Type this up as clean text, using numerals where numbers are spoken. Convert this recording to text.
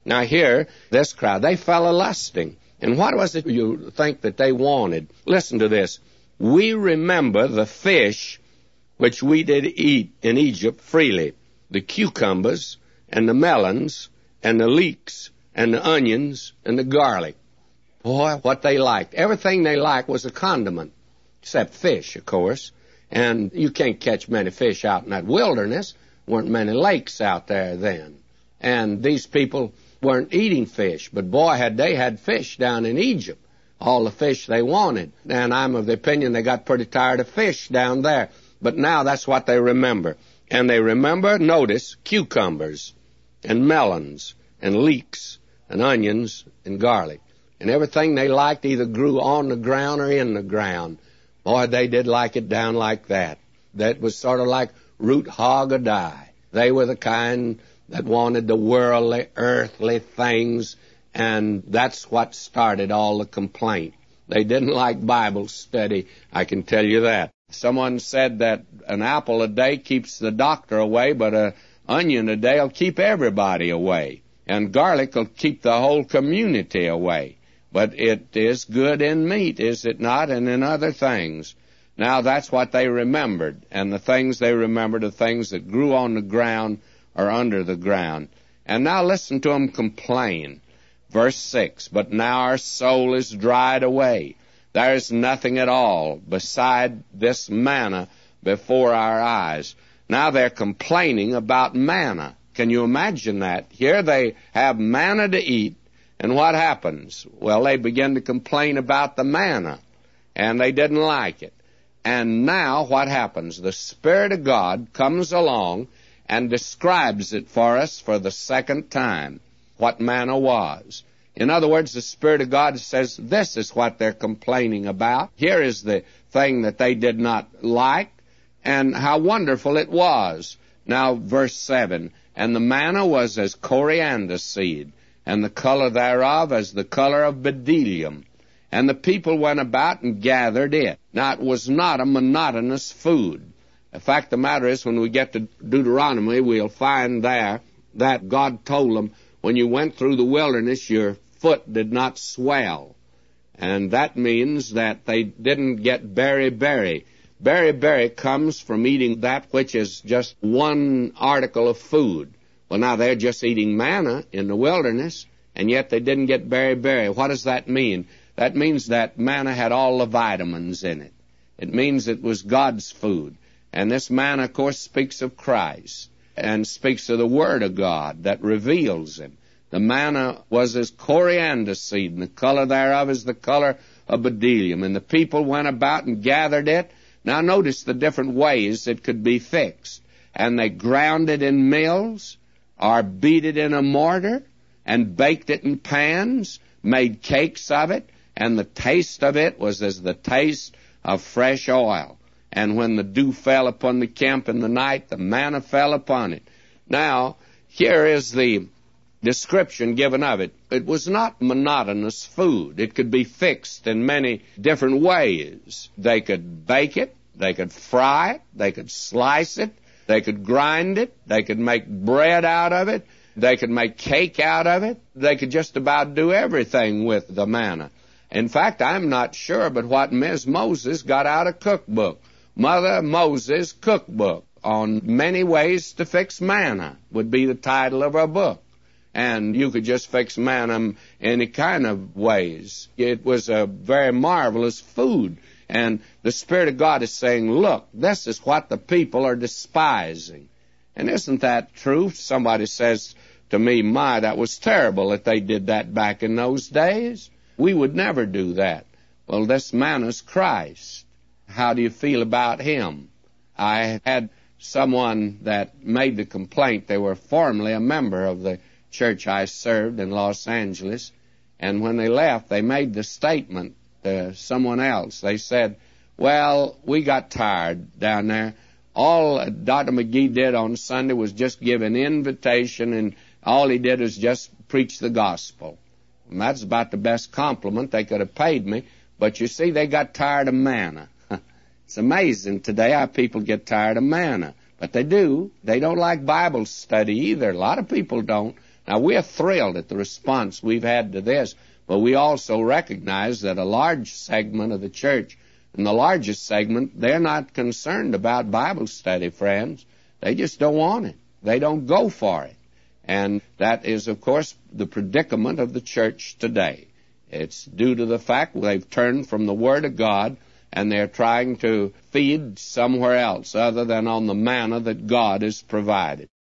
Now here, this crowd, they fell a-lusting. And what was it you think that they wanted? Listen to this. We remember the fish which we did eat in Egypt freely, the cucumbers and the melons and the leeks and the onions and the garlic. Boy, what they liked. Everything they liked was a condiment, except fish, of course. And you can't catch many fish out in that wilderness. Weren't many lakes out there then. And these people weren't eating fish, but boy, had they had fish down in Egypt, all the fish they wanted. And I'm of the opinion they got pretty tired of fish down there. But now that's what they remember. And they remember, notice, cucumbers and melons and leeks and onions and garlic. And everything they liked either grew on the ground or in the ground. Boy, they did like it down like that. That was sort of like root, hog, or die. They were the kind that wanted the worldly, earthly things, and that's what started all the complaint. They didn't like Bible study, I can tell you that. Someone said that an apple a day keeps the doctor away, but an onion a day will keep everybody away. And garlic will keep the whole community away. But it is good in meat, is it not, and in other things. Now that's what they remembered, and the things they remembered are things that grew on the ground or under the ground. And now listen to them complain. Verse 6, but now our soul is dried away. There is nothing at all beside this manna before our eyes. Now they're complaining about manna. Can you imagine that? Here they have manna to eat, and what happens? Well, they begin to complain about the manna, and they didn't like it. And now what happens? The Spirit of God comes along and describes it for us for the second time, what manna was. In other words, the Spirit of God says, this is what they're complaining about. Here is the thing that they did not like, and how wonderful it was. Now, verse 7, and the manna was as coriander seed, and the color thereof as the color of bdellium. And the people went about and gathered it. Now, it was not a monotonous food. The fact of the matter is, when we get to Deuteronomy, we'll find there that God told them, when you went through the wilderness, your foot did not swell. And that means that they didn't get beriberi. Beriberi comes from eating that which is just one article of food. Well, now they're just eating manna in the wilderness, and yet they didn't get beriberi. What does that mean? That means that manna had all the vitamins in it. It means it was God's food. And this manna, of course, speaks of Christ and speaks of the Word of God that reveals Him. The manna was as coriander seed, and the color thereof is the color of bdellium. And the people went about and gathered it. Now notice the different ways it could be fixed. And they ground it in mills, or beat it in a mortar, and baked it in pans, made cakes of it, and the taste of it was as the taste of fresh oil. And when the dew fell upon the camp in the night, the manna fell upon it. Now, here is the description given of it. It was not monotonous food. It could be fixed in many different ways. They could bake it, they could fry it, they could slice it, they could grind it, they could make bread out of it, they could make cake out of it. They could just about do everything with the manna. In fact, I'm not sure, but what Ms. Moses got out a cookbook, Mother Moses Cookbook, on many ways to fix manna, would be the title of her book. And you could just fix manna any kind of ways. It was a very marvelous food. And the Spirit of God is saying, look, this is what the people are despising. And isn't that true? Somebody says to me, my, that was terrible that they did that back in those days. We would never do that. Well, this man is Christ. How do you feel about Him? I had someone that made the complaint. They were formerly a member of the church I served in Los Angeles, and when they left, they made the statement to someone else. They said, well, we got tired down there. All Dr. McGee did on Sunday was just give an invitation, and all he did was just preach the gospel. And that's about the best compliment they could have paid me. But you see, they got tired of manna. It's amazing today how people get tired of manna. But they do. They don't like Bible study either. A lot of people don't. Now, we're thrilled at the response we've had to this, but we also recognize that a large segment of the church, and the largest segment, they're not concerned about Bible study, friends. They just don't want it. They don't go for it. And that is, of course, the predicament of the church today. It's due to the fact they've turned from the Word of God, and they're trying to feed somewhere else other than on the manna that God has provided.